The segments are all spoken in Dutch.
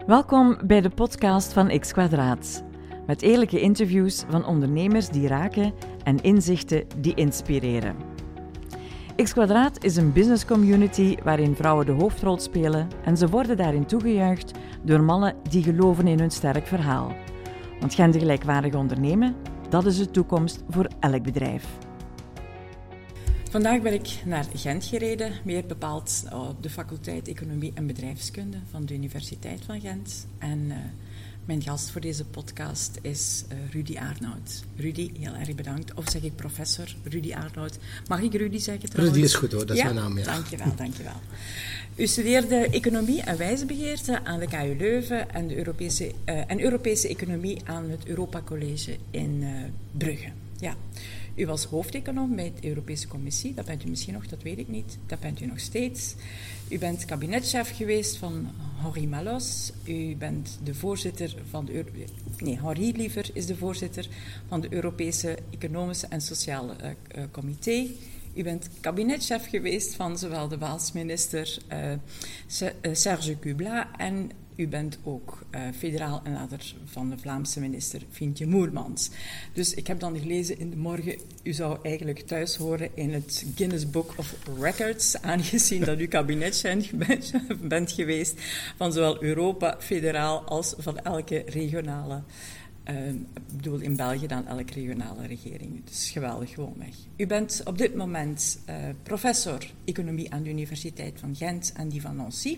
Welkom bij de podcast van X Kwadraat. Met eerlijke interviews van ondernemers die raken en inzichten die inspireren. X Kwadraat is een business community waarin vrouwen de hoofdrol spelen en ze worden daarin toegejuicht door mannen die geloven in hun sterk verhaal. Want gendergelijkwaardig ondernemen, dat is de toekomst voor elk bedrijf. Vandaag ben ik naar Gent gereden, meer bepaald op de faculteit Economie en Bedrijfskunde van de Universiteit van Gent. En mijn gast voor deze podcast is Rudy Aarnout. Rudy, heel erg bedankt. Of zeg ik professor Rudy Aarnout? Mag ik Rudy zeggen trouwens? Rudy is goed hoor, dat is mijn naam. Ja. Dankjewel. U studeerde Economie en Wijsbegeerte aan de KU Leuven en Europese Economie aan het Europa College in Brugge. Ja. U was hoofdeconoom bij de Europese Commissie, dat bent u misschien nog, dat weet ik niet, dat bent u nog steeds. U bent kabinetchef geweest van Henri Malos, u bent de voorzitter van Henri liever is de voorzitter van de Europese Economische en Sociale Comité. U bent kabinetchef geweest van zowel de Waalse minister Serge Kubla en u bent ook federaal en later van de Vlaamse minister Fientje Moermans. Dus ik heb dan gelezen in de morgen, u zou eigenlijk thuis horen in het Guinness Book of Records, aangezien dat u kabinetchef bent geweest van zowel Europa, federaal als van elke regionale. Ik bedoel in België dan elke regionale regering. Dus geweldig, gewoonweg. U bent op dit moment professor economie aan de Universiteit van Gent en die van Nancy.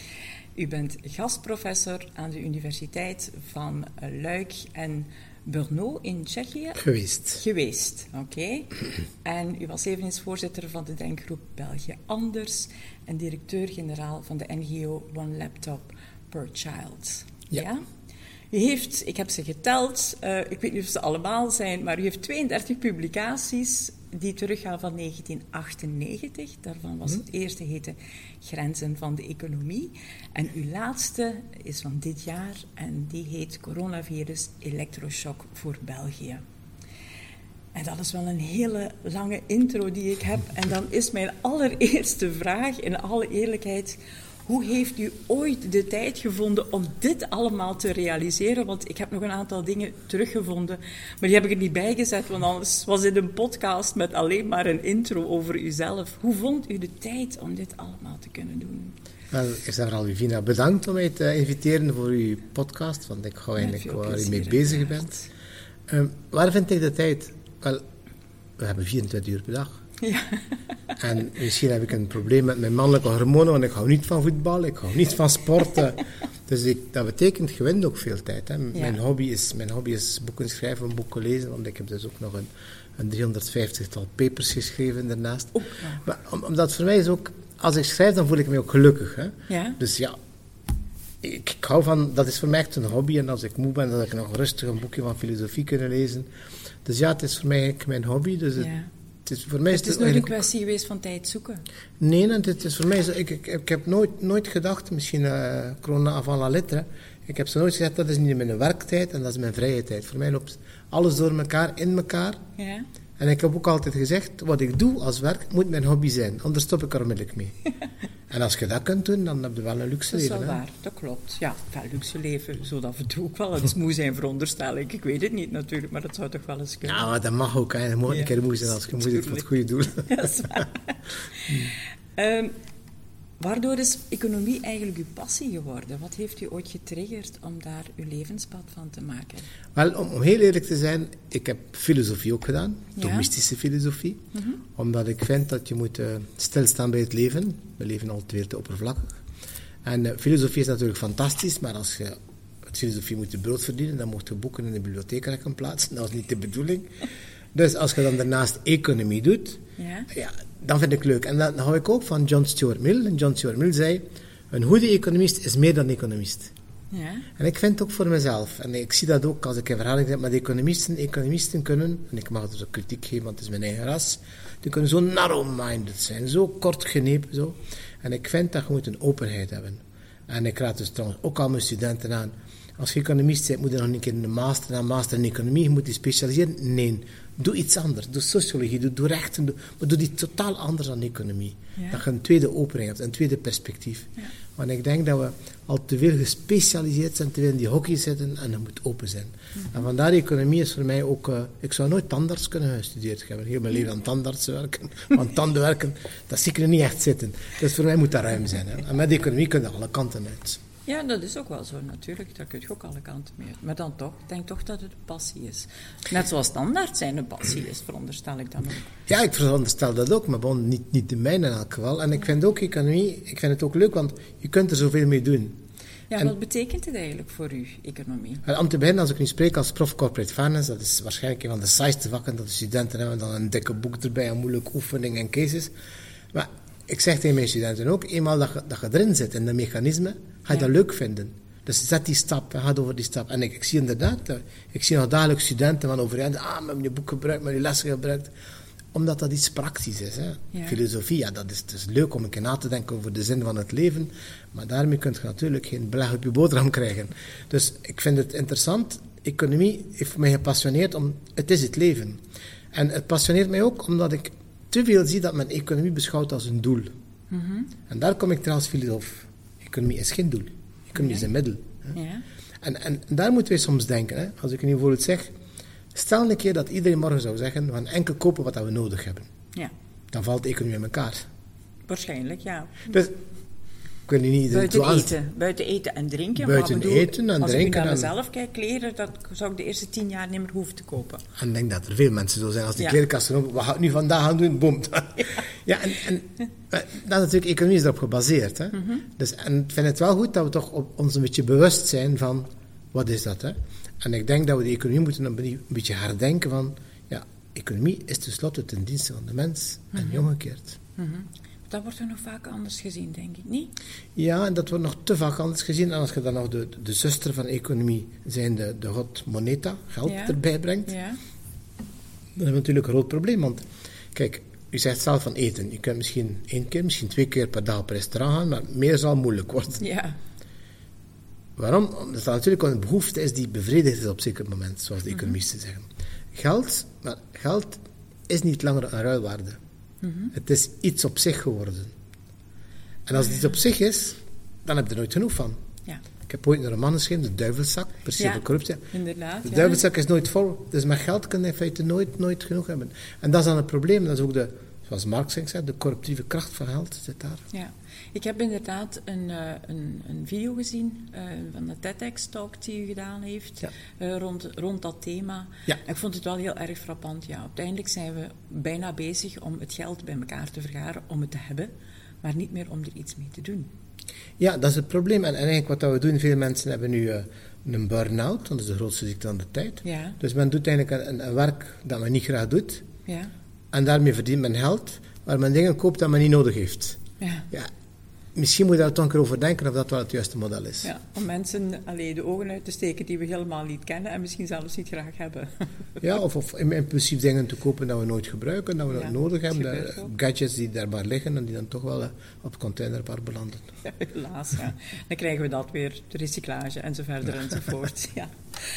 U bent gastprofessor aan de Universiteit van Luik en Brno in Tsjechië. Geweest, oké. En u was eveneens voorzitter van de denkgroep België Anders en directeur-generaal van de NGO One Laptop Per Child. Ja? U heeft, ik heb ze geteld, ik weet niet of ze allemaal zijn, maar u heeft 32 publicaties die teruggaan van 1998. Daarvan was het eerste heette Grenzen van de Economie. En uw laatste is van dit jaar en die heet Coronavirus Elektroshock voor België. En dat is wel een hele lange intro die ik heb. En dan is mijn allereerste vraag, in alle eerlijkheid: hoe heeft u ooit de tijd gevonden om dit allemaal te realiseren? Want ik heb nog een aantal dingen teruggevonden, maar die heb ik er niet bij gezet, want anders was dit een podcast met alleen maar een intro over uzelf. Hoe vond u de tijd om dit allemaal te kunnen doen? Wel, eerst en vooral, Vivina, bedankt om mij te inviteren voor uw podcast, want ik hou eigenlijk waar u mee bezig bent. Waar vind ik de tijd? Wel, we hebben 24 uur per dag. Ja. En misschien heb ik een probleem met mijn mannelijke hormonen, want ik hou niet van voetbal, ik hou niet van sporten. Dus dat betekent, je wint ook veel tijd. Hè. Ja. Mijn hobby is boeken schrijven, boeken lezen, want ik heb dus ook nog een 350-tal papers geschreven daarnaast. Oh, ja. Maar omdat voor mij is ook, als ik schrijf, dan voel ik me ook gelukkig. Hè. Ja. Dus ja, ik hou van, dat is voor mij echt een hobby. En als ik moe ben, dan heb ik nog rustig een boekje van filosofie kunnen lezen. Dus ja, het is voor mij eigenlijk mijn hobby. Dus het is nooit een kwestie geweest van tijd zoeken. Nee, het is voor mij zo. Ik heb nooit gedacht, misschien corona avant la lettre. Ik heb zo nooit gezegd, dat is niet mijn werktijd en dat is mijn vrije tijd. Voor mij loopt alles door elkaar, in elkaar. Ja. En ik heb ook altijd gezegd, wat ik doe als werk moet mijn hobby zijn. Anders stop ik er onmiddellijk mee. En als je dat kunt doen, dan heb je wel een luxe leven. Dat is wel waar, dat klopt. Ja, een luxe leven, zo af en toe ook wel eens moe zijn, veronderstel ik. Ik weet het niet natuurlijk, maar dat zou toch wel eens kunnen. Ja, maar dat mag ook. Hè. Je moet een keer moe zijn als je moe zit voor het goede doel. Ja, dat is waar. Waardoor is economie eigenlijk uw passie geworden? Wat heeft u ooit getriggerd om daar uw levenspad van te maken? Wel, om heel eerlijk te zijn, ik heb filosofie ook gedaan, Thomistische filosofie. Mm-hmm. Omdat ik vind dat je moet stilstaan bij het leven. We leven altijd weer te oppervlakkig. En filosofie is natuurlijk fantastisch, maar als je met filosofie moet je brood verdienen, dan moet je boeken in de bibliotheek plaatsen. Dat is niet de bedoeling. Dus als je dan daarnaast economie doet, ja, dan vind ik het leuk. En dan hou ik ook van John Stuart Mill. En John Stuart Mill zei, een goede economist is meer dan economist. Ja. En ik vind het ook voor mezelf. En ik zie dat ook als ik in verhaling heb met economisten kunnen, en ik mag dus ook kritiek geven, want het is mijn eigen ras, die kunnen zo narrow-minded zijn, zo kort genepen. Zo. En ik vind dat je moet een openheid hebben. En ik raad dus trouwens ook al mijn studenten aan, Als je economist bent, moet je nog een keer een master in economie, je moet je specialiseren. Nee, doe iets anders. Doe sociologie, doe rechten, maar doe die totaal anders dan economie. Ja. Dat je een tweede opening hebt, een tweede perspectief. Ja. Want ik denk dat we al te veel gespecialiseerd zijn, te veel in die hokjes zitten en dat moet open zijn. En vandaar economie is voor mij ook... ik zou nooit tandarts kunnen gestudeerd hebben. Heel mijn leven aan tandartsen werken, aan tanden werken, dat zie ik er niet echt zitten. Dus voor mij moet dat ruim zijn. Hè. En met economie kun je alle kanten uit. Ja, dat is ook wel zo natuurlijk. Daar kun je ook alle kanten mee uit. Maar dan toch, ik denk toch dat het een passie is. Net zoals standaard zijn een passie is, veronderstel ik dan ook. Ja, ik veronderstel dat ook, maar bon, niet de mijne in elk geval. En ik vind ook economie, ik vind het ook leuk, want je kunt er zoveel mee doen. Ja, en wat betekent het eigenlijk voor u, economie? Om te beginnen, als ik nu spreek als prof corporate finance, dat is waarschijnlijk een van de saaiste vakken dat de studenten hebben, dan een dikke boek erbij, een moeilijke oefening en cases. Maar ik zeg tegen mijn studenten ook, eenmaal dat je erin zit in de mechanismen, ga je dat leuk vinden. Dus zet die stap, ga over die stap. En ik zie inderdaad, ik zie nog dagelijks studenten van overeind, we hebben je boek gebruikt, we hebben je lessen gebruikt. Omdat dat iets praktisch is. Hè. Ja. Filosofie, ja, dat is leuk om een keer na te denken over de zin van het leven, maar daarmee kun je natuurlijk geen beleg op je boterham krijgen. Dus ik vind het interessant. Economie heeft mij gepassioneerd, het is het leven. En het passioneert mij ook omdat ik te veel zie dat men economie beschouwt als een doel. Mm-hmm. En daar kom ik trouwens filosoof. Economie is geen doel. Economie is een middel. Hè. Ja. En daar moeten wij soms denken. Hè. Als ik nu bijvoorbeeld zeg, stel een keer dat iedereen morgen zou zeggen, we gaan enkel kopen wat we nodig hebben. Ja. Dan valt de economie in elkaar. Waarschijnlijk, ja. Dus, ik wil niet buiten eten en drinken. Buiten eten en als drinken. Als ik naar mezelf kijk, kleren, dat zou ik de eerste 10 jaar niet meer hoeven te kopen. En ik denk dat er veel mensen zo zijn. Als die klerenkast er wat ga ik nu vandaag gaan doen? Boom. Ja, en dat is natuurlijk, economie is erop gebaseerd. Hè? Mm-hmm. Dus, en ik vind het wel goed dat we toch ons een beetje bewust zijn van, wat is dat? Hè? En ik denk dat we de economie moeten een beetje herdenken van, ja, economie is tenslotte ten dienste van de mens en niet omgekeerd. Mm-hmm. Dat wordt er nog vaak anders gezien, denk ik, niet? Ja, en dat wordt nog te vaak anders gezien. En als je dan nog de zuster van economie zijn de god moneta, geld erbij brengt, dan hebben we natuurlijk een groot probleem. Want, kijk, u zegt zelf van eten. Je kunt misschien 1 keer, misschien 2 keer per dag op restaurant gaan, maar meer zal moeilijk worden. Ja. Waarom? Omdat dat natuurlijk een behoefte is die bevredigd is op een zeker moment, zoals de economisten zeggen. Geld is niet langer een ruilwaarde. Mm-hmm. Het is iets op zich geworden. En als het iets op zich is, dan heb je er nooit genoeg van. Ja. Ik heb ooit een roman geschreven, De Duivelszak, precies over corruptie. Inderdaad. De Duivelszak is nooit vol, dus met geld kun je in feite nooit genoeg hebben. En dat is dan het probleem, dat is ook zoals Marx zegt, de corruptieve kracht van geld zit daar. Ja. Ik heb inderdaad een video gezien van de TEDx-talk die u gedaan heeft rond dat thema. Ja. Ik vond het wel heel erg frappant. Ja. Uiteindelijk zijn we bijna bezig om het geld bij elkaar te vergaren, om het te hebben, maar niet meer om er iets mee te doen. Ja, dat is het probleem. En eigenlijk wat we doen, veel mensen hebben nu een burn-out, dat is de grootste ziekte van de tijd. Ja. Dus men doet eigenlijk een werk dat men niet graag doet. Ja. En daarmee verdient men geld, waar men dingen koopt dat men niet nodig heeft. Ja. Misschien moet je daar toch een keer over denken of dat wel het juiste model is. Ja, om mensen de ogen uit te steken die we helemaal niet kennen en misschien zelfs niet graag hebben. Ja, of impulsief dingen te kopen dat we nooit gebruiken, dat we nooit nodig hebben. Gadgets die daar maar liggen en die dan toch wel op containerbar belanden. Ja, helaas, ja. Dan krijgen we dat weer, de recyclage en zo verder enzovoort. Ja.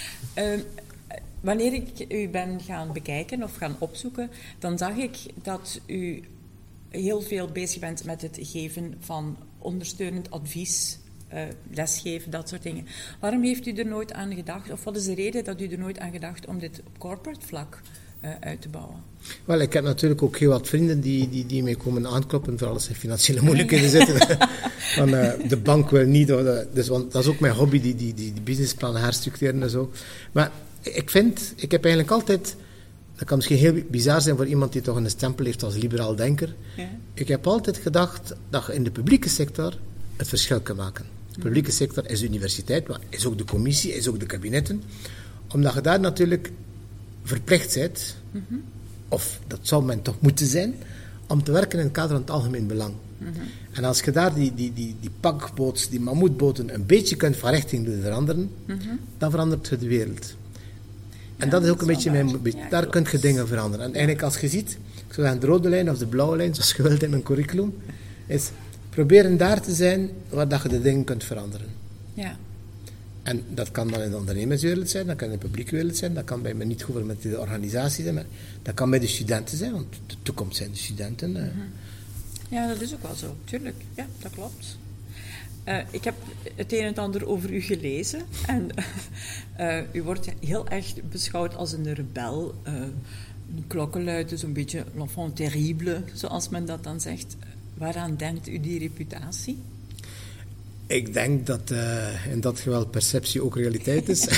Wanneer ik u ben gaan bekijken of gaan opzoeken, dan zag ik dat u heel veel bezig bent met het geven van ondersteunend advies, lesgeven, dat soort dingen. Waarom heeft u er nooit aan gedacht, of wat is de reden dat u er nooit aan gedacht om dit op corporate vlak uit te bouwen? Wel, ik heb natuurlijk ook heel wat vrienden die mij komen aankloppen, vooral als ze financiële moeilijkheden zitten. Van, de bank wil niet, want dat is ook mijn hobby, die businessplannen herstructureren en zo. Maar ik heb eigenlijk altijd... Dat kan misschien heel bizar zijn voor iemand die toch een stempel heeft als liberaal denker. Ja. Ik heb altijd gedacht dat je in de publieke sector het verschil kan maken. De publieke sector is de universiteit, maar is ook de commissie, is ook de kabinetten. Omdat je daar natuurlijk verplicht bent, of dat zou men toch moeten zijn, om te werken in het kader van het algemeen belang. En als je daar die pakboot, die mammoetboten een beetje kunt van richting doen veranderen, dan verandert je de wereld. En dat is ook een beetje daar kun je dingen veranderen. En eigenlijk als je ziet, ik zou zeggen de rode lijn of de blauwe lijn, zoals je wilt in mijn curriculum, is proberen daar te zijn waar dat je de dingen kunt veranderen. Ja. En dat kan dan in de ondernemerswereld zijn, dat kan in de publieke wereld zijn, dat kan bij een niet-gouvernementele organisatie zijn, maar dat kan bij de studenten zijn, want de toekomst zijn de studenten. Ja, dat is ook wel zo, tuurlijk. Ja, dat klopt. Ik heb het een en ander over u gelezen en u wordt heel erg beschouwd als een rebel, een klokkenluider, zo'n beetje l'enfant terrible, zoals men dat dan zegt. Waaraan denkt u die reputatie? Ik denk dat in dat geval perceptie ook realiteit is.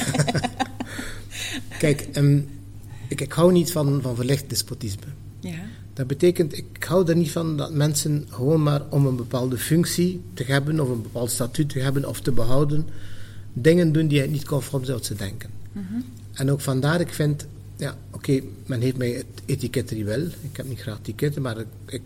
Kijk, ik hou niet van verlicht despotisme. Ja. Dat betekent, ik hou er niet van dat mensen gewoon maar om een bepaalde functie te hebben, of een bepaald statuut te hebben of te behouden, dingen doen die niet conform zijn wat ze denken. Mm-hmm. En ook vandaar, ik vind, ja, oké, men heeft mij het etiket rebel. Ik heb niet graag etiketten, maar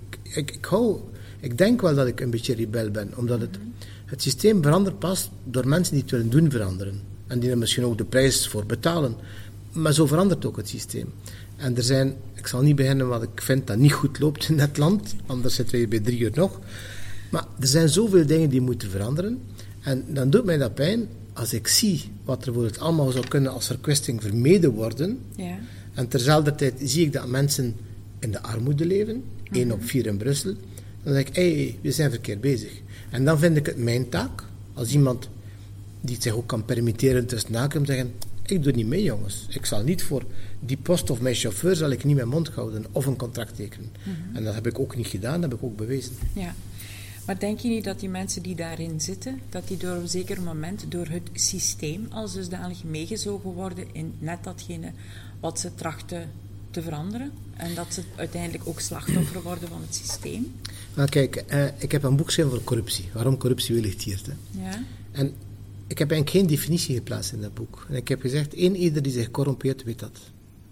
ik denk wel dat ik een beetje rebel ben, omdat het systeem verandert pas door mensen die het willen doen veranderen. En die er misschien ook de prijs voor betalen. Maar zo verandert ook het systeem. En er zijn, ik zal niet beginnen wat ik vind dat niet goed loopt in dat land, anders zitten we bij 3 uur nog. Maar er zijn zoveel dingen die moeten veranderen. En dan doet mij dat pijn als ik zie wat er bijvoorbeeld allemaal zou kunnen als verkwisting vermeden worden. Ja. En terzelfde tijd zie ik dat mensen in de armoede leven, 1 op 4 in Brussel. Dan zeg ik, hey, we zijn verkeerd bezig. En dan vind ik het mijn taak, als iemand die het zich ook kan permitteren tussen naken, om te zeggen, ik doe niet mee, jongens. Ik zal niet voor die post of mijn chauffeur zal ik niet mijn mond houden of een contract tekenen. Mm-hmm. En dat heb ik ook niet gedaan, dat heb ik ook bewezen. Ja. Maar denk je niet dat die mensen die daarin zitten, dat die door een zeker moment, door het systeem als dusdanig meegezogen worden in net datgene wat ze trachten te veranderen? En dat ze uiteindelijk ook slachtoffer worden van het systeem? Nou kijk, ik heb een boek geschreven voor corruptie. Waarom corruptie wellicht. Ja. En ik heb eigenlijk geen definitie geplaatst in dat boek. En ik heb gezegd, ieder die zich corrompeert, weet dat.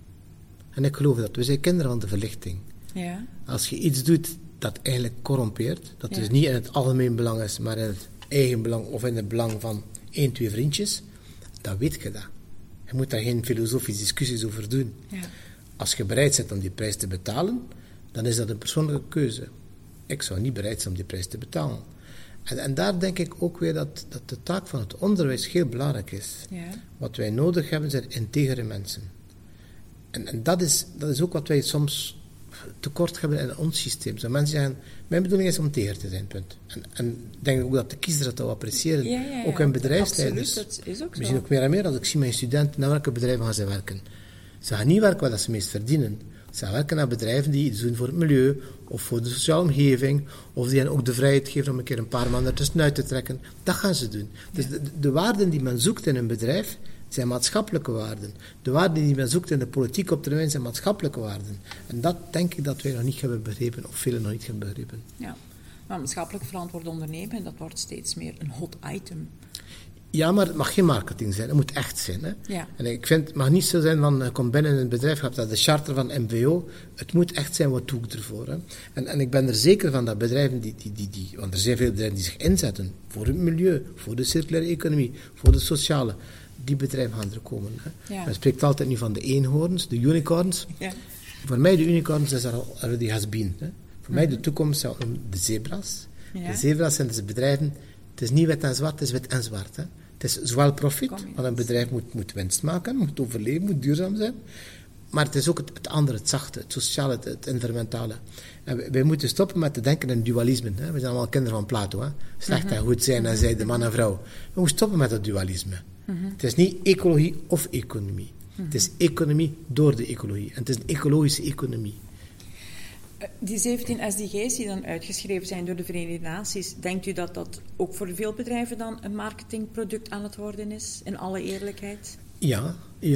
En ik geloof dat. We zijn kinderen van de verlichting. Ja. Als je iets doet dat eigenlijk corrompeert, dat dus niet in het algemeen belang is, maar in het eigen belang of in het belang van 1, 2 vriendjes, dan weet je dat. Je moet daar geen filosofische discussies over doen. Ja. Als je bereid bent om die prijs te betalen, dan is dat een persoonlijke keuze. Ik zou niet bereid zijn om die prijs te betalen. En daar denk ik ook weer dat de taak van het onderwijs heel belangrijk is. Ja. Wat wij nodig hebben zijn integere mensen. En dat is ook wat wij soms tekort hebben in ons systeem. Zo mensen zeggen, mijn bedoeling is om integer te zijn, punt. En ik denk ook dat de kiezers dat wel appreciëren. Ja, ook in bedrijfsleiders. Absoluut, dat is ook zo. Misschien ook meer en meer als ik zie mijn studenten, naar welke bedrijven gaan ze werken. Ze gaan niet werken waar ze meest verdienen. Ze gaan werken naar bedrijven die iets doen voor het milieu, of voor de sociale omgeving, of die hen ook de vrijheid geven om een keer een paar maanden ertussenuit te trekken. Dat gaan ze doen. Dus de waarden die men zoekt in een bedrijf, zijn maatschappelijke waarden. De waarden die men zoekt in de politiek op termijn zijn maatschappelijke waarden. En dat denk ik dat wij nog niet hebben begrepen, of velen nog niet hebben begrepen. Ja, maar maatschappelijk verantwoord ondernemen, dat wordt steeds meer een hot item. Ja, maar het mag geen marketing zijn. Het moet echt zijn. Hè? Ja. En ik vind, het mag niet zo zijn van, je komt binnen in een bedrijf, je hebt dat de charter van MVO. Het moet echt zijn, wat doe ik ervoor? Hè? En ik ben er zeker van dat bedrijven, want er zijn veel bedrijven die zich inzetten voor het milieu, voor de circulaire economie, voor de sociale. Die bedrijven gaan er komen. Hè? Ja. Men spreekt altijd nu van de eenhoorns, de unicorns. Ja. Voor mij de unicorns is er already has been. Hè? Voor mij de toekomst zou de zebra's. Ja. De zebra's zijn dus bedrijven, het is niet wit en zwart, het is wit en zwart. Hè? Het is zowel profit, want een bedrijf moet winst maken, moet overleven, moet duurzaam zijn. Maar het is ook het andere, het zachte, het sociale, het environmentale. En wij moeten stoppen met te denken in dualisme. Hè? We zijn allemaal kinderen van Plato. Hè? Slecht en goed zijn en zij, de man en vrouw. We moeten stoppen met dat dualisme. Het is niet ecologie of economie. Het is economie door de ecologie. En het is een ecologische economie. Die 17 SDG's die dan uitgeschreven zijn door de Verenigde Naties, denkt u dat dat ook voor veel bedrijven dan een marketingproduct aan het worden is, in alle eerlijkheid? Ja.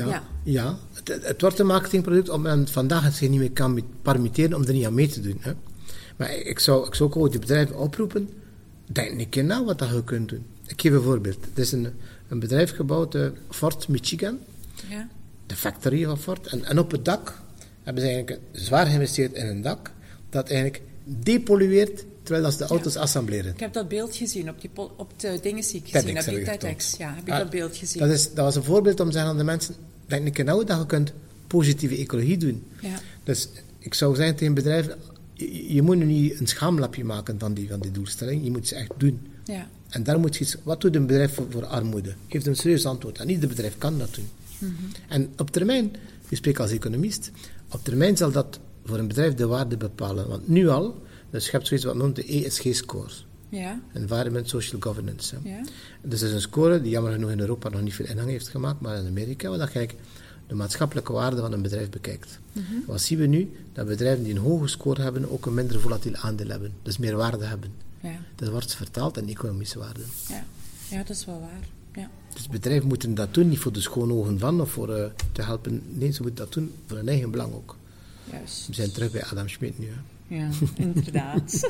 Het wordt een marketingproduct omdat men vandaag het zich niet meer kan permitteren om er niet aan mee te doen. Hè. Maar ik zou ook die bedrijven oproepen, denk een keer na wat dat je kunt doen. Ik geef een voorbeeld. Er is een bedrijf gebouwd, Ford Michigan, de factory van Ford, en op het dak hebben ze eigenlijk zwaar geïnvesteerd in een dak dat eigenlijk depollueert terwijl ze de auto's assembleren. Ik heb dat beeld gezien, op de dingen zie ik gezien, op die TEDx. Ja, heb ik dat beeld gezien. Dat was een voorbeeld om te zeggen aan de mensen, denk een keer nou dat je kunt positieve ecologie doen. Ja. Dus ik zou zeggen tegen bedrijven, je moet nu niet een schaamlapje maken van die doelstelling, je moet ze echt doen. Ja. En daar moet je iets... Wat doet een bedrijf voor armoede? Geef een serieus antwoord. En ieder bedrijf kan dat doen. En op termijn, ik spreek als economist, op termijn zal dat voor een bedrijf de waarde bepalen. Want nu al, dus je hebt zoiets wat noemt de ESG-score. Ja. Environment, Social Governance. Ja. Dus dat is een score die jammer genoeg in Europa nog niet veel ingang heeft gemaakt, maar in Amerika, waar dat je de maatschappelijke waarde van een bedrijf bekijkt. Wat zien we nu? Dat bedrijven die een hoge score hebben, ook een minder volatiel aandeel hebben. Dus meer waarde hebben. Ja. Dat wordt vertaald in economische waarde. Ja, dat is wel waar. Ja. Dus bedrijven moeten dat doen, niet voor de schone ogen van of voor te helpen. Nee, ze moeten dat doen voor hun eigen belang ook. Juist. We zijn terug bij Adam Smith nu. Hè. Ja, inderdaad.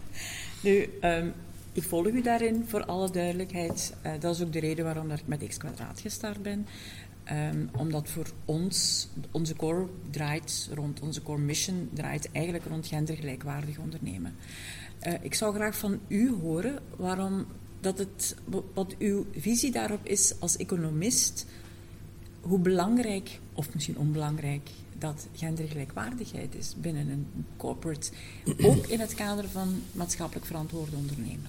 Nu, ik volg u daarin, voor alle duidelijkheid. Dat is ook de reden waarom dat ik met X Kwadraat gestart ben. Omdat voor ons, onze core draait rond, onze core mission draait eigenlijk rond gendergelijkwaardig ondernemen. Ik zou graag van u horen waarom wat uw visie daarop is als economist, hoe belangrijk, of misschien onbelangrijk, dat gendergelijkwaardigheid is binnen een corporate, ook in het kader van maatschappelijk verantwoord ondernemen.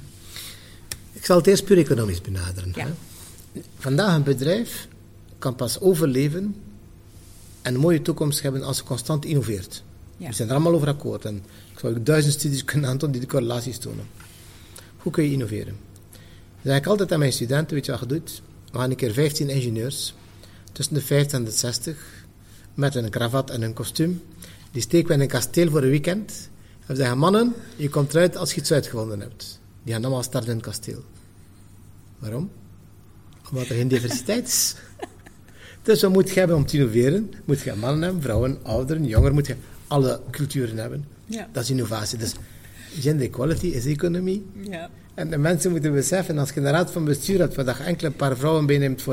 Ik zal het eerst puur economisch benaderen. Ja. Hè. Vandaag een bedrijf kan pas overleven en een mooie toekomst hebben als ze constant innoveert. Ja. We zijn er allemaal over akkoord. En ik zou ook 1000 studies kunnen aantonen die de correlaties tonen. Hoe kun je innoveren? Dan zeg ik altijd aan mijn studenten, weet je wat je doet? We gaan een keer 15 ingenieurs, tussen de 50 en de 60, met een kravat en een kostuum. Die steken we in een kasteel voor een weekend. En we zeggen, mannen, je komt eruit als je iets uitgevonden hebt. Die gaan allemaal starten in het kasteel. Waarom? Omdat er geen diversiteit is. Dus wat moet je hebben om te innoveren? Moet je mannen hebben, vrouwen, ouderen, jongeren. Moet je alle culturen hebben. Ja. Dat is innovatie. Dus gender equality is economie. Ja. En de mensen moeten beseffen, als je een raad van bestuur hebt, waar je enkele paar vrouwen meeneemt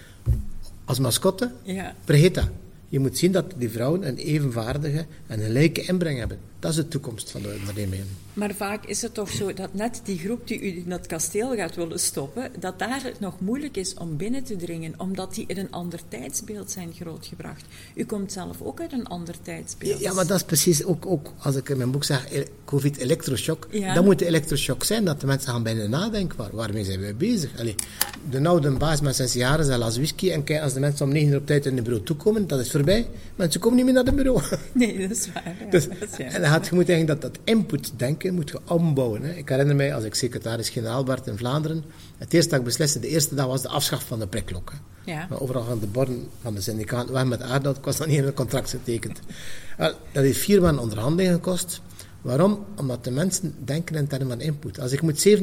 als mascotte, Ja. vergeet dat. Je moet zien dat die vrouwen een evenvaardige en gelijke inbreng hebben. Dat is de toekomst van de ondernemingen. Maar vaak is het toch zo dat net die groep die u in dat kasteel gaat willen stoppen, dat daar het nog moeilijk is om binnen te dringen, omdat die in een ander tijdsbeeld zijn grootgebracht. U komt zelf ook uit een ander tijdsbeeld. Ja, maar dat is precies ook als ik in mijn boek zeg, COVID-elektroshock. Ja. Dat moet de elektroshock zijn, dat de mensen gaan bijna nadenken, waarmee zijn wij bezig? Allee, de oude baas met 6 jaar is al als whisky en kijk, als de mensen om 9 uur op tijd in het bureau toekomen, dat is voorbij. Mensen komen niet meer naar het bureau. Nee, dat is waar. Ja, Dus, dat is juist. en je moet eigenlijk dat inputdenken moet je ombouwen. Hè. Ik herinner mij, als ik secretaris-generaal werd in Vlaanderen, het eerste dat ik besliste, de eerste dag was de afschaf van de prikklok. Hè. Ja. Maar overal gaan de borden van de syndicaten weg met aardappel. Ik was nog niet in een contract getekend. Wel, dat heeft 4 maanden onderhandeling gekost. Waarom? Omdat de mensen denken in termen van input. Als ik moet 37,5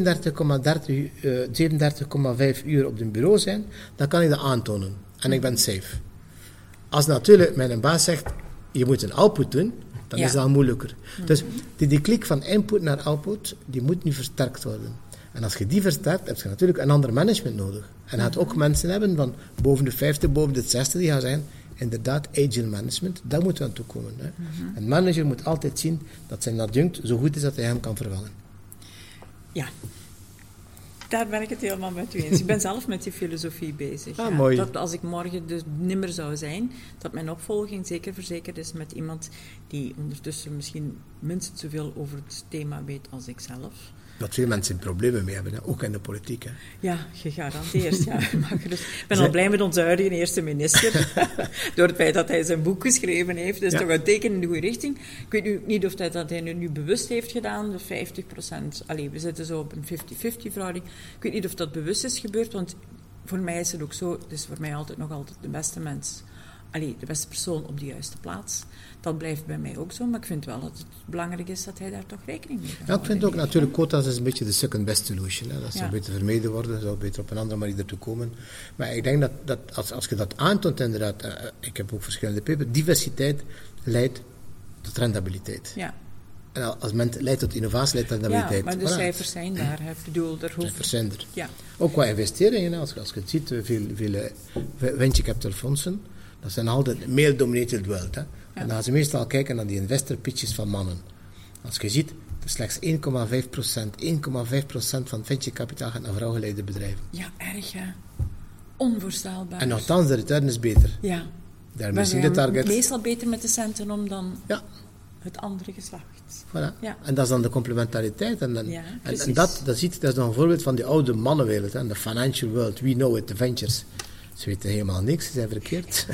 uur op het bureau zijn, dan kan ik dat aantonen. En ik ben safe. Als natuurlijk mijn baas zegt, je moet een output doen, dan is dat al moeilijker. Dus die klik van input naar output, die moet nu versterkt worden. En als je die versterkt, heb je natuurlijk een ander management nodig. En je gaat ook mensen hebben van boven de 50, boven de 60, die gaan zijn, inderdaad, agile management, daar moeten we aan toe komen. Hè. Een manager moet altijd zien dat zijn adjunct zo goed is dat hij hem kan vervangen. Ja. Daar ben ik het helemaal met u eens. Ik ben zelf met die filosofie bezig. Ah, mooi. Dat als ik morgen dus nimmer zou zijn, dat mijn opvolging zeker verzekerd is met iemand die ondertussen misschien minstens zoveel over het thema weet als ik zelf. Dat veel mensen problemen mee hebben, hè. Ook in de politiek. Hè. Ja, gegarandeerd. Ja. Ik ben al blij met onze huidige eerste minister. Door het feit dat hij zijn boek geschreven heeft. Dat is toch een teken in de goede richting. Ik weet nu niet of dat hij nu bewust heeft gedaan. De 50%. Allee, we zitten zo op een 50-50 verhouding. Ik weet niet of dat bewust is gebeurd. Want voor mij is het ook zo. Het is voor mij nog altijd de beste mens. Allee, de beste persoon op de juiste plaats. Dat blijft bij mij ook zo, maar ik vind wel dat het belangrijk is dat hij daar toch rekening mee houdt. Ja, ik vind ook natuurlijk, quota's is een beetje de second best solution. Hè. Dat zou beter vermeden worden, zou beter op een andere manier ertoe komen. Maar ik denk dat als je dat aantoont, inderdaad, ik heb ook verschillende papers, diversiteit leidt tot rentabiliteit. Ja. En als men leidt tot innovatie, leidt tot rentabiliteit. Ja, maar de cijfers zijn daar. Ik bedoel, cijfers zijn er. Ja. Ook qua investeringen, als je het ziet, veel venture capital fondsen, dat zijn altijd male-dominated world. Hè. Ja. En dan gaan ze meestal kijken naar die investor pitches van mannen. Als je ziet, er slechts 1,5% van venture kapitaal gaat naar vrouwgeleide bedrijven. Ja, erg hè. Onvoorstelbaar. En nogthans, de return is beter. Ja. Daarmee zien de target. Meestal beter met de centen om dan... Ja. het andere geslacht. Voilà. Ja. En dat is dan de complementariteit. En dat is nog een voorbeeld van die oude mannenwereld. Hè? De financial world, we know it, the ventures. Ze weten helemaal niks, ze zijn verkeerd.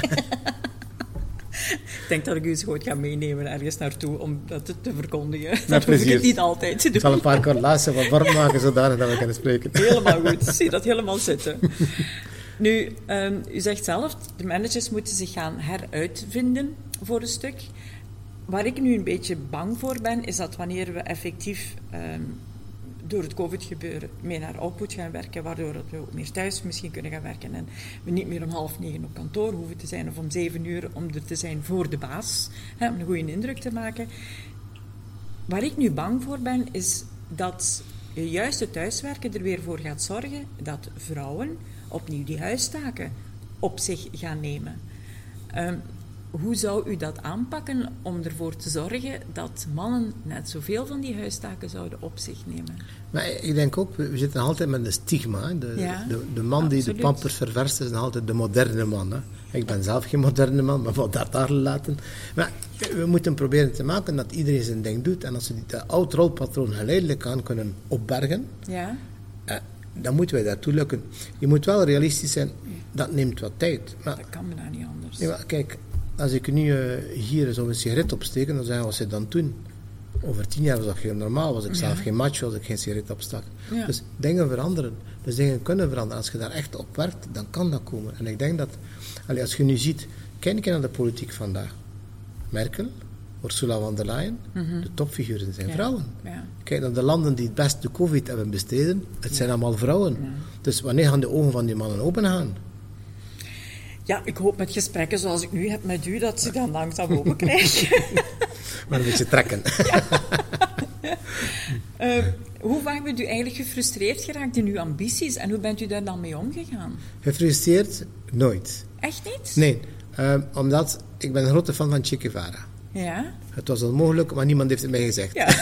Ik denk dat ik u eens goed ga meenemen ergens naartoe om dat te verkondigen. Dat hoef ik het niet altijd te doen. Ik zal een paar correlaties wat warm maken, zodanig dat we kunnen spreken. Helemaal goed, zie dat helemaal zitten. Nu, u zegt zelf, de managers moeten zich gaan heruitvinden voor een stuk. Waar ik nu een beetje bang voor ben, is dat wanneer we effectief door het COVID-gebeuren meer naar output gaan werken, waardoor we ook meer thuis misschien kunnen gaan werken en we niet meer om 8:30 op kantoor hoeven te zijn of om 7:00 om er te zijn voor de baas, om een goede indruk te maken. Waar ik nu bang voor ben, is dat juist het thuiswerken er weer voor gaat zorgen dat vrouwen opnieuw die huistaken op zich gaan nemen. Hoe zou u dat aanpakken om ervoor te zorgen dat mannen net zoveel van die huistaken zouden op zich nemen? Maar ik denk ook, we zitten altijd met een stigma. Hè? De man die de pampers ververst is altijd de moderne man. Hè? Ik ben zelf geen moderne man, maar wat dat daar laten. Maar we moeten proberen te maken dat iedereen zijn ding doet. En als we dat oud rolpatroon geleidelijk aan kunnen opbergen, dan moeten wij daartoe lukken. Je moet wel realistisch zijn, dat neemt wat tijd. Maar, dat kan me nou niet anders. Ja, maar kijk, als ik nu hier zou een sigaret opsteken, dan zeggen we wat ze dan doen. Over 10 jaar was dat heel normaal. Was ik zelf geen macho, als ik geen sigaret opstak. Ja. Dus dingen veranderen. Dus dingen kunnen veranderen. Als je daar echt op werkt, dan kan dat komen. En ik denk dat, als je nu ziet, kijk naar de politiek vandaag. Merkel, Ursula von der Leyen, de topfiguren zijn vrouwen. Ja. Kijk naar de landen die het best de COVID hebben bestreden, het zijn allemaal vrouwen. Ja. Dus wanneer gaan de ogen van die mannen open gaan? Ja, ik hoop met gesprekken zoals ik nu heb met u, dat ze dan langzaam open krijgen. Maar een beetje trekken. Hoe vaak bent u eigenlijk gefrustreerd geraakt in uw ambities en hoe bent u daar dan mee omgegaan? Gefrustreerd? Nooit. Echt niet? Nee, omdat ik ben een grote fan van Che Guevara. Ja? Het was onmogelijk, maar niemand heeft het mij gezegd. Ja.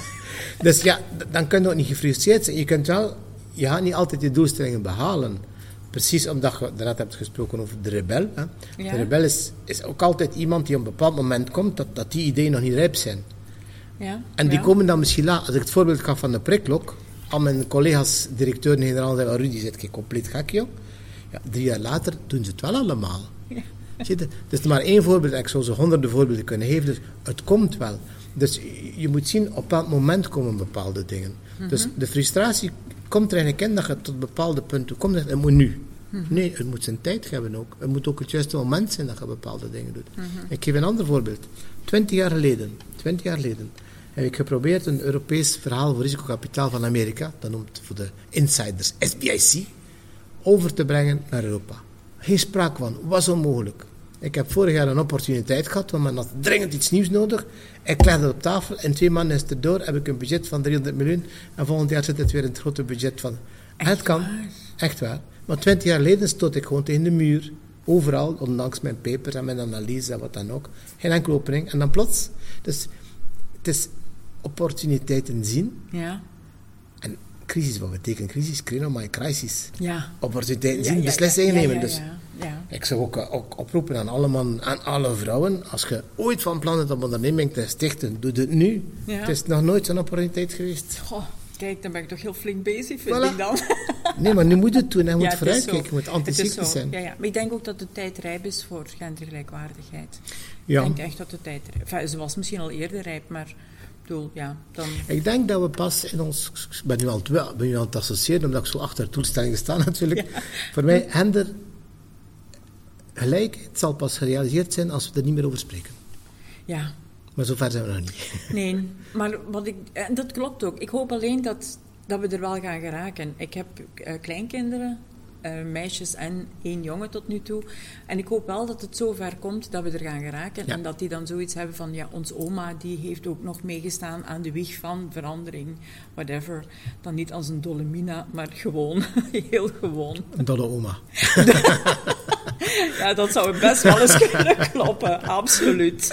Dus ja, dan kun je ook niet gefrustreerd zijn. Je gaat niet altijd je doelstellingen behalen. Precies omdat je daarnet hebt gesproken over de rebel. Hè. Ja. De rebel is ook altijd iemand die op een bepaald moment komt dat die ideeën nog niet rijp zijn. Ja. En die komen dan misschien laat. Als ik het voorbeeld gaf van de prikklok, al mijn collega's, directeur-generaal, zeiden: Rudy, zit je compleet gek, joh. Ja, 3 jaar later doen ze het wel allemaal. Ja. Het is maar 1 voorbeeld, en ik zou ze honderden voorbeelden kunnen geven, dus het komt wel. Dus je moet zien, op een bepaald moment komen bepaalde dingen. Dus de frustratie komt er eigenlijk in dat je tot bepaalde punten komt en het moet nu. Nee, het moet zijn tijd hebben ook. Het moet ook het juiste moment zijn dat je bepaalde dingen doet. Ik geef een ander voorbeeld. 20 jaar geleden heb ik geprobeerd een Europees verhaal voor risicokapitaal van Amerika, dat noemt voor de insiders SBIC, over te brengen naar Europa. Geen sprake van, was onmogelijk. Ik heb vorig jaar een opportuniteit gehad, want men had dringend iets nieuws nodig. Ik leg het op tafel, in 2 maanden is het erdoor, heb ik een budget van 300 miljoen en volgend jaar zit het weer in het grote budget van... Het kan, echt waar. Maar 20 jaar geleden stoot ik gewoon tegen de muur, overal, ondanks mijn papers en mijn analyse en wat dan ook. Geen enkele opening, en dan plots. Dus het is opportuniteiten zien. Ja. En crisis, wat betekent crisis? Crisis. Ja. Opportuniteiten zien, beslissingen nemen. Dus ja. ik zou ook oproepen aan alle mannen, aan alle vrouwen, als je ooit van plan bent om onderneming te stichten, doe het nu. Ja. Het is nog nooit zo'n opportuniteit geweest. Goh, kijk, dan ben ik toch heel flink bezig, vind ik dan. Nee, maar nu moet het doen. Je moet vooruitkijken, je moet anticyclisch zijn. Ja. Maar ik denk ook dat de tijd rijp is voor gendergelijkwaardigheid. Ja. Ik denk echt dat de tijd rijp is. Enfin, ze was misschien al eerder rijp, maar... Dan... Ik denk dat we pas in ons... Ik ben nu aan het associëren, omdat ik zo achter doelstellingen sta natuurlijk. Ja. Voor mij, gelijkheid zal pas gerealiseerd zijn als we er niet meer over spreken. Ja. Maar zover zijn we nog niet. Nee, maar dat klopt ook. Ik hoop alleen dat we er wel gaan geraken. Ik heb kleinkinderen, meisjes en 1 jongen tot nu toe. En ik hoop wel dat het zo ver komt dat we er gaan geraken. Ja. En dat die dan zoiets hebben van, ja, ons oma die heeft ook nog meegestaan aan de wieg van verandering. Whatever. Dan niet als een dolle mina, maar gewoon. Heel gewoon. Een dolle oma. Ja, dat zou best wel eens kunnen kloppen. Absoluut.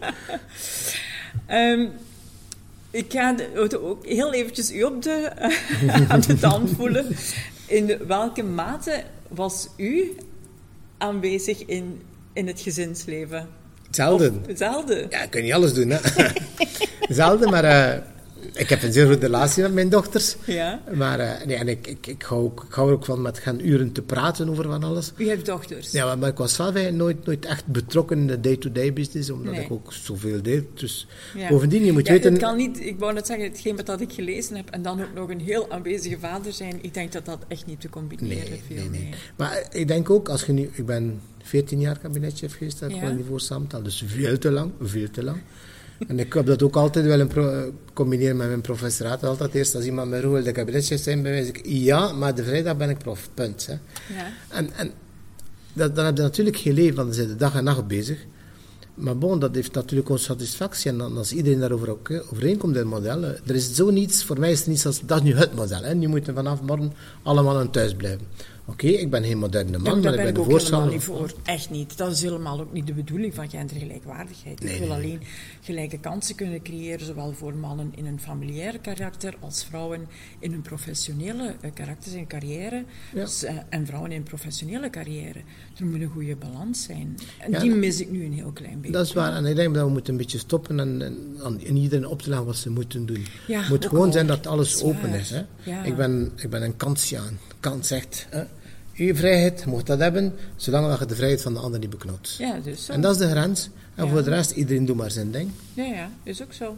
Ik ga ook heel eventjes u aan de tand voelen. In welke mate was u aanwezig in het gezinsleven? Hetzelfde. Ja, ik kan niet alles doen, hè. Zelden, maar ik heb een zeer goede relatie met mijn dochters. Ja. Maar en ik hou er ook van met gaan uren te praten over van alles. U heeft dochters? Ja, maar ik was zelf nooit echt betrokken in de day-to-day business, omdat ik ook zoveel deed. Dus bovendien, je moet weten... Het kan niet, ik wou net zeggen, hetgeen wat ik gelezen heb, en dan ook nog een heel aanwezige vader zijn, ik denk dat dat echt niet te combineren viel. Nee. Maar ik denk ook, als je nu... Ik ben 14 jaar kabinetchef geweest, dat ik niet voor samentel, dus veel te lang. En ik heb dat ook altijd willen combineren met mijn professoraat. Altijd eerst als iemand met wil de kabinetchef zijn, bewijs ik ja, maar de vrijdag ben ik prof. Punt. Hè. Ja. En dan heb je natuurlijk geen leven, want dan zijn de dag en nacht bezig. Maar bon, dat heeft natuurlijk onze satisfactie. En dan, als iedereen daarover overeenkomt in het model. Er is zo niets, voor mij is het niets als, dat is nu het model. Hè. Nu moeten vanaf morgen allemaal aan thuis blijven. Oké, ik ben geen moderne man, maar ik ben de voorstander. Niet voor. Echt niet. Dat is helemaal ook niet de bedoeling van gendergelijkwaardigheid. Ik wil alleen gelijke kansen kunnen creëren, zowel voor mannen in een familiair karakter als vrouwen in hun professionele karakters en carrière. Ja. Dus, en vrouwen in een professionele carrière. Er moet een goede balans zijn. En die mis ik nu een heel klein beetje. Dat is waar. En ik denk dat we moeten een beetje stoppen en iedereen op te leggen wat ze moeten doen. Ja, het moet gewoon zijn dat alles open is. Hè. Ja. Ik ben een Kantiaan. Kant zegt, uw vrijheid, je mag dat hebben, zolang je de vrijheid van de ander niet beknot. Ja, dus zo. En dat is de grens. En voor de rest, iedereen doet maar zijn ding. Ja, is ook zo.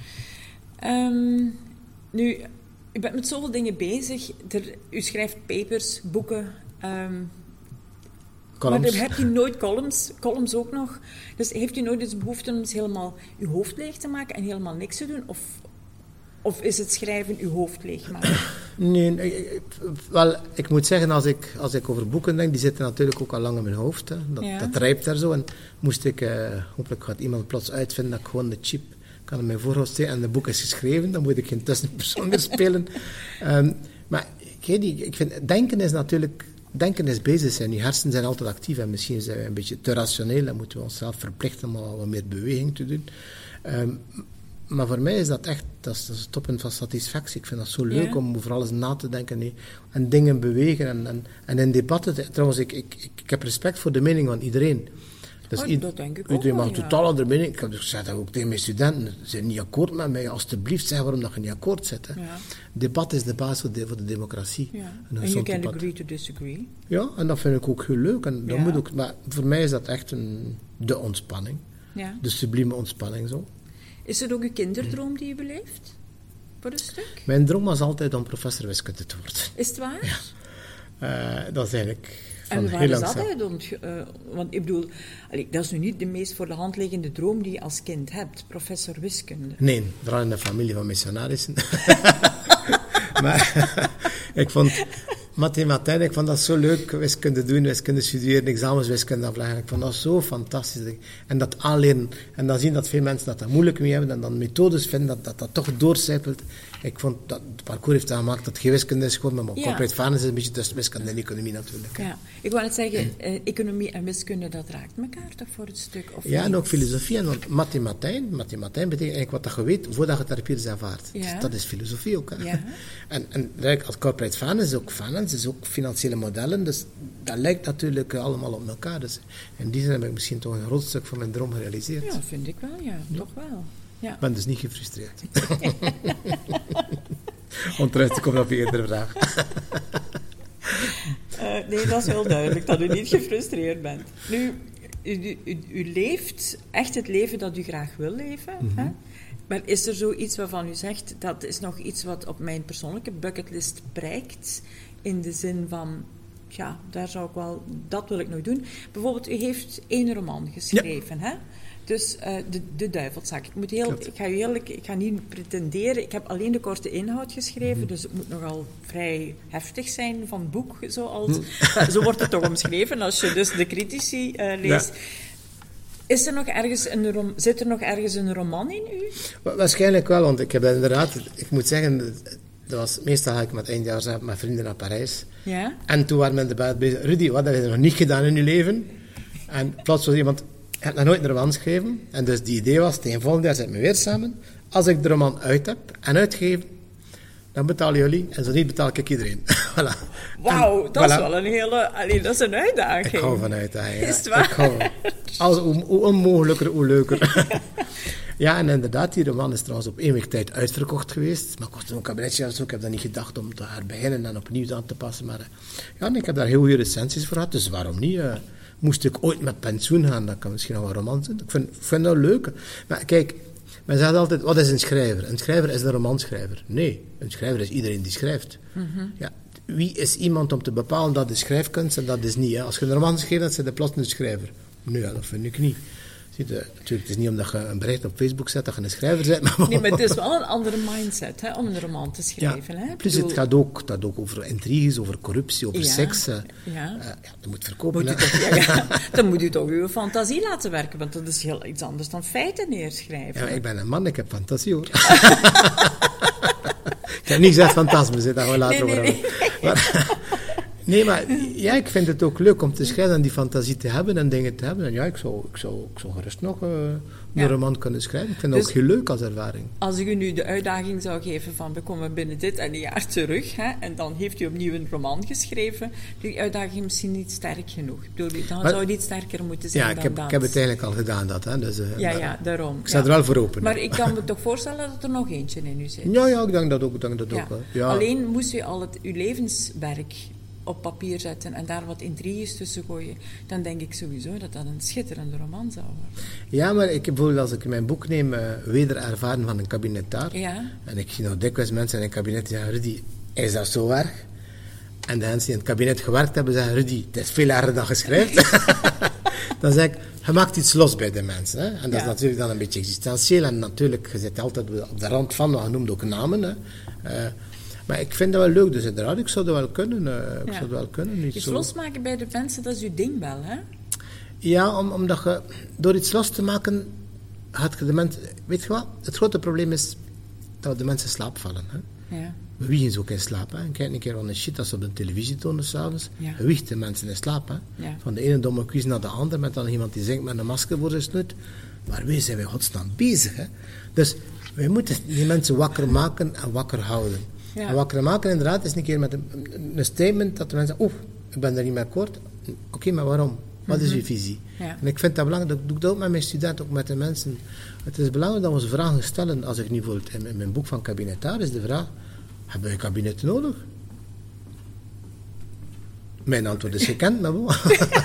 Nu, u bent met zoveel dingen bezig. U schrijft papers, boeken. Columns. Maar heb je nooit columns ook nog. Dus heeft u nooit eens behoefte om eens helemaal uw hoofd leeg te maken en helemaal niks te doen? Of is het schrijven uw hoofd leegmaken? Nee, ik moet zeggen, als ik over boeken denk, die zitten natuurlijk ook al lang in mijn hoofd. Hè. Dat rijpt daar zo. En moest ik, hopelijk gaat iemand plots uitvinden dat ik gewoon de chip kan in mijn voorhoofd steken en het boek is geschreven, dan moet ik geen tussenpersoon meer spelen. Maar ik vind, denken is bezig zijn. Je hersenen zijn altijd actief en misschien zijn we een beetje te rationeel en moeten we onszelf verplichten om wat meer beweging te doen. Maar voor mij is dat echt, dat is het toppunt van satisfactie. Ik vind dat zo leuk om over alles na te denken en dingen bewegen en in debatten. Trouwens, ik heb respect voor de mening van iedereen. Dus dat denk ik ook. Iedereen mag totaal andere mening. Ik heb gezegd dat ook tegen mijn studenten. Ze zijn niet akkoord met mij. Alsjeblieft, zeg waarom dat je niet akkoord zit. Hè. Ja. Debat is de basis voor de democratie. Ja. En you can agree to disagree. Ja, en dat vind ik ook heel leuk. En dat moet ook, maar voor mij is dat echt de ontspanning. Ja. De sublieme ontspanning zo. Is het ook uw kinderdroom die je beleeft? Voor een stuk? Mijn droom was altijd om professor wiskunde te worden. Is het waar? Ja. Dat is eigenlijk van en waar heel is lang dat uit? Want ik bedoel, dat is nu niet de meest voor de hand liggende droom die je als kind hebt. Professor wiskunde. Nee, vooral in de familie van missionarissen. Maar ik vond mathematiek, ik vond dat zo leuk, wiskunde doen, wiskunde studeren, examenswiskunde afleggen. Ik vond dat zo fantastisch. En dat aanleren, en dan zien dat veel mensen dat moeilijk mee hebben, en dan methodes vinden dat toch doorcijpelt. Ik vond dat het parcours heeft gemaakt dat geen wiskunde is gewoon, maar corporate finance is een beetje tussen wiskunde en economie natuurlijk. Ja, ik wou net zeggen, economie en wiskunde, dat raakt elkaar toch voor het stuk? Of ja, en ook filosofie, en want mathematiek betekent eigenlijk wat je weet voordat je het therapeutisch ervaart. Ja. Dus dat is filosofie ook. Hè. Ja. En als corporate finance is ook financiële modellen, dus dat lijkt natuurlijk allemaal op elkaar. Dus in die zin heb ik misschien toch een groot stuk van mijn droom gerealiseerd. Ja, vind ik wel, toch wel. Ja. Ik ben dus niet gefrustreerd. Om terug te komen op je eerdere vraag. Nee, dat is wel duidelijk, dat u niet gefrustreerd bent. Nu, u leeft echt het leven dat u graag wil leven. Mm-hmm. Hè? Maar is er zoiets waarvan u zegt, dat is nog iets wat op mijn persoonlijke bucketlist prijkt? In de zin van, ja, dat wil ik nog doen. Bijvoorbeeld, u heeft 1 roman geschreven, hè? Dus de Duivelzak. Ik ga niet pretenderen. Ik heb alleen de korte inhoud geschreven, dus het moet nogal vrij heftig zijn van boek. Zo wordt het toch omschreven als je dus de critici leest. Ja. Zit er nog ergens een roman in u? Waarschijnlijk wel, want ik heb inderdaad, ik moet zeggen, meestal ga ik met eindjaars met vrienden naar Parijs. Ja? En toen waren we in de debat bezig. Rudy, wat heb je nog niet gedaan in je leven? En plots was iemand, ik heb nog nooit een roman geschreven. En dus die idee was, tegen volgend jaar zitten we weer samen. Als ik de roman uit heb en uitgeven, dan betalen jullie. En zo niet betaal ik iedereen. Voilà. Wauw, dat is wel een hele... Allee, dat is een uitdaging. Ik hou van uitdagingen. Is het waar? Hoe onmogelijker, hoe leuker. Ja, en inderdaad, die roman is trouwens op 1 week tijd uitverkocht geweest. Maar ik was een kabinetje of zo, ik heb dat niet gedacht om te herbeginnen en opnieuw aan te passen. Maar ik heb daar heel goede recensies voor gehad, dus waarom niet? Moest ik ooit met pensioen gaan, dan kan misschien nog wel een roman zijn. Ik vind dat leuk. Maar kijk, men zegt altijd, wat is een schrijver? Een schrijver is een romanschrijver. Nee, een schrijver is iedereen die schrijft. Mm-hmm. Ja, wie is iemand om te bepalen dat is schrijfkunst en dat is niet? Hè? Als je een roman schrijft, dan is je plots een schrijver. Nee, dat vind ik niet. Natuurlijk, het is niet omdat je een bericht op Facebook zet dat je een schrijver bent. Nee, maar het is wel een andere mindset hè, om een roman te schrijven. Ja, hè? Plus het gaat ook over intriges, over corruptie, over seks. Dat moet verkopen. Dan moet u toch uw fantasie laten werken, want dat is heel iets anders dan feiten neerschrijven. Ja, ik ben een man, ik heb fantasie hoor. Ik heb niet gezegd fantasme, daar gaan we later over hebben. Nee, maar ja, ik vind het ook leuk om te schrijven en die fantasie te hebben en dingen te hebben. En ja, ik zou gerust nog een roman kunnen schrijven. Ik vind het ook heel leuk als ervaring. Als ik u nu de uitdaging zou geven van we komen binnen dit en een jaar terug, hè, en dan heeft u opnieuw een roman geschreven, die uitdaging misschien niet sterk genoeg. Ik bedoel, dan zou het niet sterker moeten zijn dan dat. Ik heb het eigenlijk al gedaan, dat. Hè, dus, daarom. Ik sta er wel voor open. Maar ik kan me toch voorstellen dat er nog eentje in u zit. Ja, ik denk dat ook. Ja. Alleen moest u al uw levenswerk op papier zetten en daar wat intriges tussen gooien, dan denk ik sowieso dat dat een schitterende roman zou worden. Ja, maar ik bijvoorbeeld als ik mijn boek neem, Wederervaren van een kabinetaar, en ik zie nog dikwijls mensen in een kabinet die zeggen, Rudy, is dat zo erg? En de mensen die in het kabinet gewerkt hebben, zeggen, Rudy, het is veel erger dan geschreven. Dan zeg ik, je maakt iets los bij de mensen. Hè? En dat is natuurlijk dan een beetje existentieel, en natuurlijk, je zit altijd op de rand van, wat je noemt ook namen, hè. Maar ik vind dat wel leuk, dus inderdaad, ik zou dat wel kunnen. Iets losmaken bij de mensen, dat is uw ding wel, hè? Ja, omdat je, door iets los te maken, gaat je de mensen... Weet je wat? Het grote probleem is dat de mensen in slaap vallen. Hè? Ja. We wiegen ze ook in slaap. Hè? Kijk een keer wat een shit als ze op de televisie tonen s'avonds. Ja. Je wiegt de mensen in slaap. Hè? Ja. Van de ene domme quiz naar de andere, met dan iemand die zingt met een masker voor zijn snoet. Maar wij zijn bij godsnaam bezig. Hè? Dus wij moeten die mensen wakker maken en wakker houden. Ja. En wakker maken inderdaad is een keer met een statement dat de mensen zeggen, ik ben er niet mee akkoord. Oké, maar waarom? Wat is uw visie? Ja. En ik vind dat belangrijk, dat doe ik dat ook met mijn studenten, ook met de mensen. Het is belangrijk dat we ons vragen stellen. Als ik nu bijvoorbeeld in mijn boek van kabinetaar is de vraag, hebben we een kabinet nodig? Mijn antwoord is gekend, maar wel.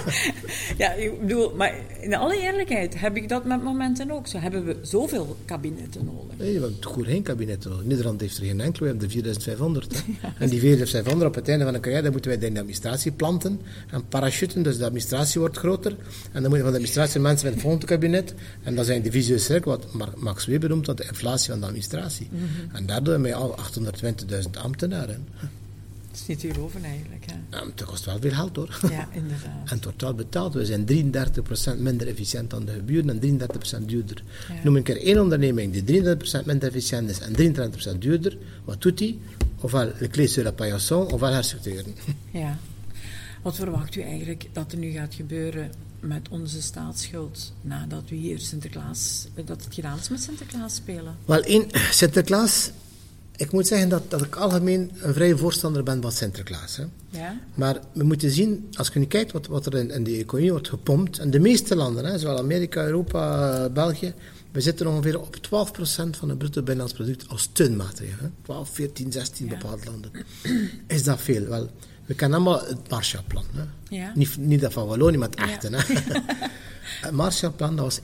Ja, ik bedoel, maar in alle eerlijkheid, heb ik dat met momenten ook zo? Hebben we zoveel kabinetten nodig? Nee, we hebben goed geen kabinetten nodig. Nederland heeft er geen enkel, we hebben er 4500. Hè. Ja, en die 4500 op het einde van een carrière, dan moeten wij de administratie planten en parachuten, dus de administratie wordt groter. En dan moeten van de administratie mensen met het volgende kabinet. En dat zijn de vicieuze cirkel, wat Max Weber noemt, dat de inflatie van de administratie. Mm-hmm. En daardoor hebben wij al 820.000 ambtenaren. Dat is niet te geloven eigenlijk. Hè? Ja, het kost wel veel geld hoor. Ja, inderdaad. En het wordt wel betaald. We zijn 33% minder efficiënt dan de buren en 33% duurder. Ja. Noem een keer één onderneming die 33% minder efficiënt is en 33% duurder. Wat doet die? Ofwel le clé sur la paillasson, ofwel herstructureren. Ja. Wat verwacht u eigenlijk dat er nu gaat gebeuren met onze staatsschuld nadat we hier Sinterklaas, dat het gedaan is met Sinterklaas spelen? Wel, Sinterklaas... Ik moet zeggen dat ik algemeen een vrije voorstander ben van Sinterklaas. Hè. Ja? Maar we moeten zien, als je nu kijkt wat er in de economie wordt gepompt, en de meeste landen, hè, zowel Amerika, Europa, België, we zitten ongeveer op 12% van het bruto binnenlands product als steunmaatregelen. Hè. 12, 14, 16 bepaalde landen. Is dat veel? Wel, we kennen allemaal het Marshallplan. Hè. Ja. Niet dat van Wallonië, maar het echte. Ja. Hè. Het Marshallplan, dat was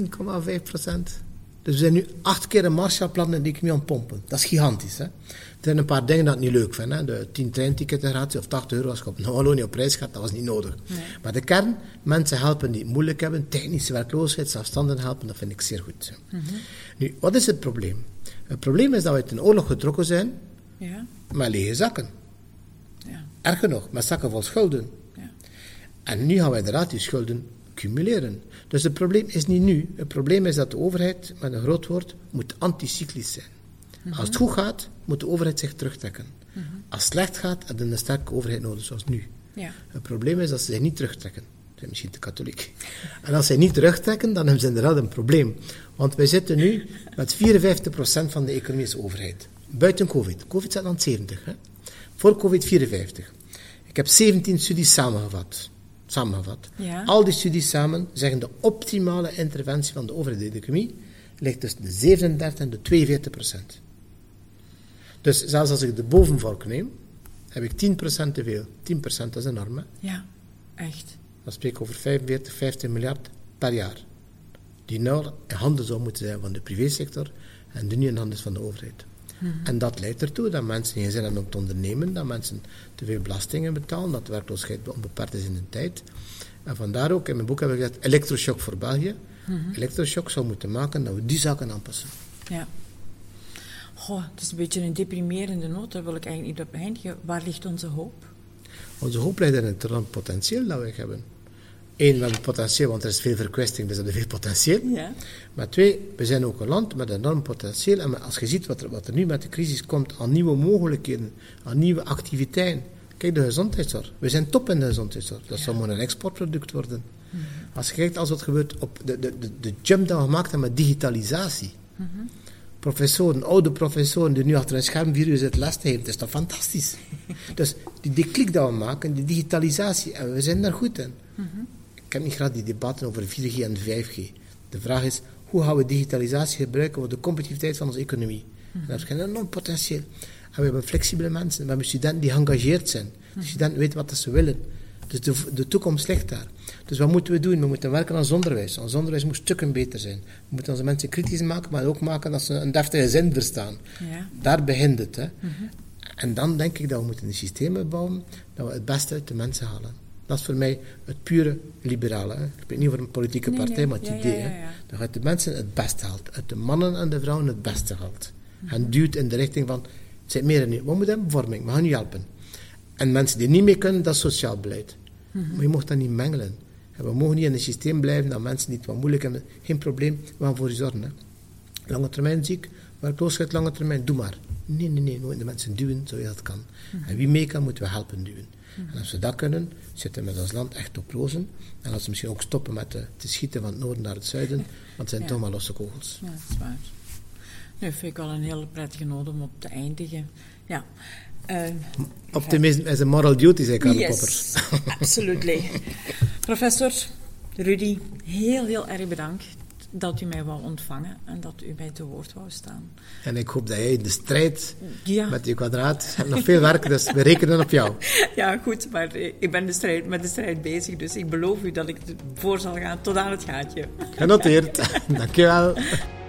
1,5%. Dus we zijn nu 8 keer een Marshallplan in die economie aan het pompen. Dat is gigantisch. Hè? Er zijn een paar dingen dat ik niet leuk vind. Hè? De 10 treinticketen gratis of 80 euro als je op Wallonië op reis gaat, dat was niet nodig. Nee. Maar de kern, mensen helpen die het moeilijk hebben, technische werkloosheid, zelfstandigen helpen, dat vind ik zeer goed. Mm-hmm. Nu, wat is het probleem? Het probleem is dat we uit een oorlog getrokken zijn met lege zakken. Ja. Erger nog, met zakken vol schulden. Ja. En nu gaan wij inderdaad die schulden cumuleren. Dus het probleem is niet nu. Het probleem is dat de overheid, met een groot woord, moet anticyclisch zijn. Mm-hmm. Als het goed gaat, moet de overheid zich terugtrekken. Mm-hmm. Als het slecht gaat, hebben we een sterke overheid nodig, zoals nu. Ja. Het probleem is dat ze zich niet terugtrekken. Ze zijn misschien te katholiek. En als ze niet terugtrekken, dan hebben ze inderdaad een probleem. Want wij zitten nu met 54% van de economische overheid. Buiten COVID. COVID staat aan 70, hè. Voor COVID 54. Ik heb 17 studies samengevat. Ja. Al die studies samen zeggen de optimale interventie van de overheid in de economie ligt tussen de 37 en de 42%. Dus zelfs als ik de bovenvork neem, heb ik 10% te veel. 10%, dat is enorm, hè? Ja, echt. Dan spreek ik over 45, 50 miljard per jaar. Die nou in handen zou moeten zijn van de privésector en die nu in handen is van de overheid. En dat leidt ertoe dat mensen geen zin hebben om te ondernemen, dat mensen te veel belastingen betalen, dat de werkloosheid onbeperkt is in de tijd. En vandaar ook, in mijn boek heb ik gezegd, elektroshock voor België. Elektroshock zou moeten maken dat we die zaken aanpassen. Ja. Goh, het is een beetje een deprimerende noot, daar wil ik eigenlijk niet op eindigen. Waar ligt onze hoop? Onze hoop ligt in het enorm potentieel dat we hebben. 1, we hebben potentieel, want er is veel verkwesting, dus we hebben veel potentieel. Ja. Maar 2, we zijn ook een land met enorm potentieel. En als je ziet wat er nu met de crisis komt aan nieuwe mogelijkheden, aan nieuwe activiteiten. Kijk, de gezondheidszorg. We zijn top in de gezondheidszorg. Dat zou maar een exportproduct worden. Als je kijkt als wat gebeurt op de jump dat we gemaakt hebben met digitalisatie. Professoren, oude professoren die nu achter een scherm 4 uur zitten les te geven, dat is toch fantastisch. Dus die klik dat we maken, die digitalisatie, en we zijn daar goed in. Ik heb niet graag die debatten over 4G en 5G. De vraag is, hoe gaan we digitalisatie gebruiken voor de competitiviteit van onze economie? En dat is een enorm potentieel. En we hebben flexibele mensen, we hebben studenten die geëngageerd zijn. De studenten weten wat ze willen. Dus de toekomst ligt daar. Dus wat moeten we doen? We moeten werken aan ons onderwijs. Ons onderwijs moet stukken beter zijn. We moeten onze mensen kritisch maken, maar ook maken dat ze een deftige zin verstaan. Ja. Daar begint het. Hè. En dan denk ik dat we moeten een systeem bouwen dat we het beste uit de mensen halen. Dat is voor mij het pure liberale. Hè. Ik spreek niet over een politieke partij, maar het idee. Hè. Dat uit de mensen het beste haalt. Uit de mannen en de vrouwen het beste haalt. En duwt in de richting van, het zijn meer en meer. We moeten hebben vorming, we gaan u helpen. En mensen die niet mee kunnen, dat is sociaal beleid. Maar je mag dat niet mengelen. En we mogen niet in een systeem blijven dat mensen die het wat moeilijk hebben. Geen probleem, we gaan voor je zorgen. Hè. Lange termijn ziek, werkloosheid lange termijn, doe maar. Nee, we moeten de mensen duwen, zo je dat kan. En wie mee kan, moeten we helpen duwen. En als we dat kunnen, zitten we met ons land echt op rozen. En als we misschien ook stoppen met te schieten van het noorden naar het zuiden, want het zijn toch maar losse kogels. Ja, dat is waar. Nu vind ik wel een hele prettige noot om op te eindigen. Ja. Optimisme is een moral duty, zei Karl Popper. Yes, absolutely. Professor Rudy, heel erg bedankt dat u mij wou ontvangen en dat u mij te woord wou staan. En ik hoop dat jij in de strijd met je kwadraat, je hebt nog veel werk, dus we rekenen op jou. Ja, goed, maar ik ben met de strijd bezig, dus ik beloof u dat ik voor zal gaan tot aan het gaatje. Genoteerd. Dankjewel.